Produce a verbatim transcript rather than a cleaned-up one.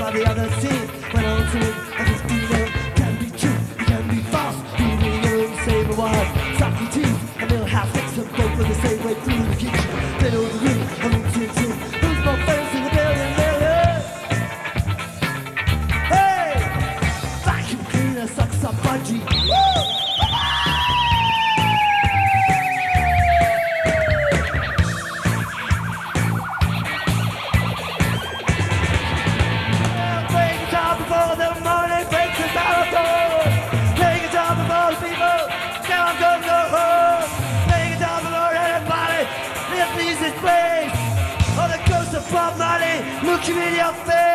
by the other team. Went on to it, I just do know. Can be true, it can be false. Beating you in the same word. Socrates, a mill half fixed them both with the same way through the kitchen. Middle of the room, a room to two. Who's more famous in the building, building? Hey! Vacuum cleaner sucks up bungee. Woo! Before the morning breaks the marathon. Play guitar before the people. Now I'm gonna go home. Play guitar before everybody. Live this place. Oh, the ghost of Bob Marley looking in your face.